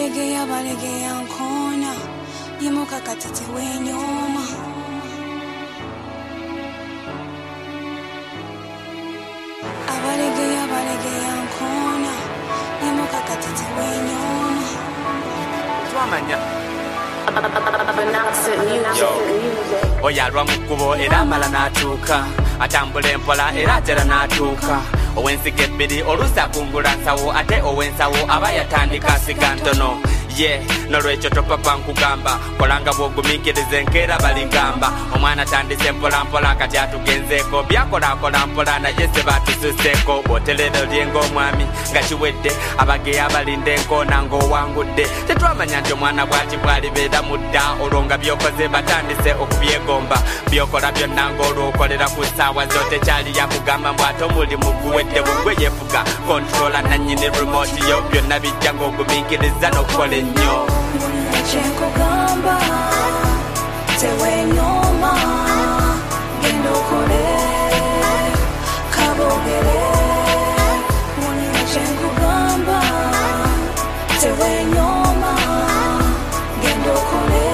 abalegeye nkona yimuka katete wenyoma abalegeye nkona yimuka katete wenyoma twamanya oyalwa mukubo era amala n'atuuka atambula empola era atera n'atuuka ow'ensiga ebbiri oluusi akungula nsawo ate ow'ensawo aba yatandika siga ntono nolwekyo topapa nkugamba kolanga bw'ogumiikiriza enkeera baligamba omwana atandise mpolampola kati atugenzeeko byakolakola mpola naye se batususeeko bw'oterero lyenga omwami nga kiwedde abageya abalinda enkoona ng'owangudde tetwamanya nti omwana bw'ati bw'alibeera mudda olwo nga byokoze batandise okubyegomba byokola byonna ng'olwokolera ku ssaawa zo tekyali yakugamba mbw ate omulimu guwedde bugwe yeefuga kontrola nannyini remote yo byonna bijja ng'ogumiikiriza n'okukola ennyo chenkugamba tewenyoma genda okole kabogere munira chenkugamba tewenyoma genda okole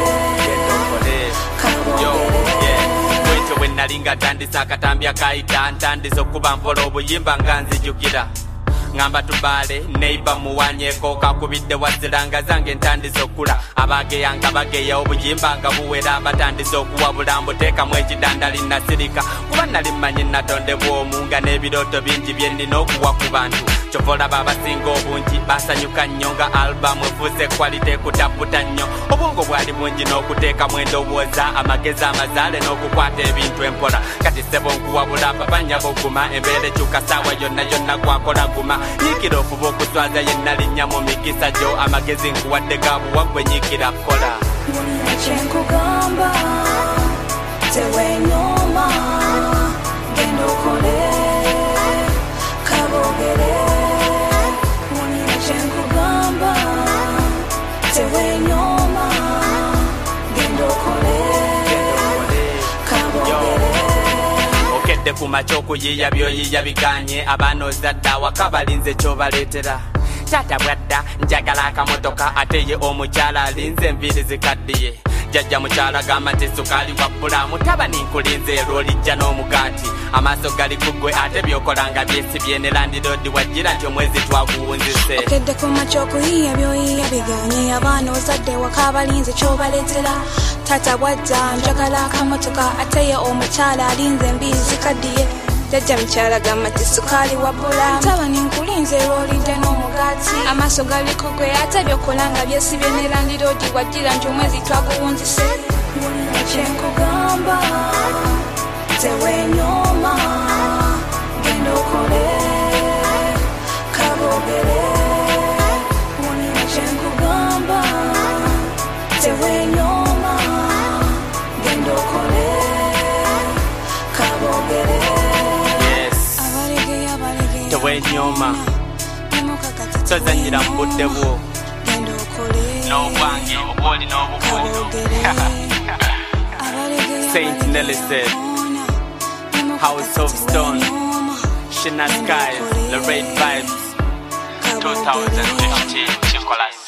kabogere bwekyo bwe nalinga tandisa akatambi akayita ntandisa okuba mpola obuyimba nga nzijukira ngamba tubale neiba muwanyeko kakubidde waziranga zange ntandise okula abageyanga bageya obuyimba nga buwera batandise okuwabula mbuteekamu ekidandali nasirika kuba nali mmanyi natondebwa omu nga n'ebirooto bingi bye nnina okuwa ku bantu kyova olaba abasinga obungi basanyuka nnyo nga albamu efuuse kwalite ekutaputa nnyo obwongo bwali bungi n'okuteekamu endowooza amagezi amazaale n'okukwata ebintu empola kati sebo nkuwabula babanya boguma embeera ekyuka saawa yonna yonna gwakola guma nyikira okuba okuswaza yenna linnya mu mikisa gyo amagezi nkuwadde gabuwaggwe nyikira kola munira chenkugamba tewenyoma genda okole kabogere munira chenkugamba tewenyoma genda okole kabogere okedde ku makya okuyiiya byoyiiya biganye abaana ozadde awaka balinze kyobaleetera taata bwadda njagala akamotoka ate ye omukyala alinze enviiri zikaddiye jjajja mukyala gamba nti sukaali wabbula mutabani nkulinze era olijja n'omugaati amaaso gali kuggwe ate byokolanga byesibye ne landiroodi wajjira nti omwezi twaguwunzise okedde ku makya okuyiiya byoyiiya biganye abaana ozadde waka balinze kyobaleetera tata bwadda njagala akamotoka ate ye omukyala alinze enviiri zikaddiye jjajja mukyala gamba nti sukaali wabbula mutabani nkulinze era olidde n'omugaati amaaso gali kuggwe ate byokolanga byesibye ne landiroodi wajjira nti omwezi twaguwunzise munira chenkugamba tewenyoma genda okole kabogere munira chenkugamba tewenyoma genda okole kabogere tewenyoma tozanyira mu budde bwo n'obwange oba oli n'obukungu Saint Nelly said House of Stone Shina Skies The Red Vibes 2015 Chikolas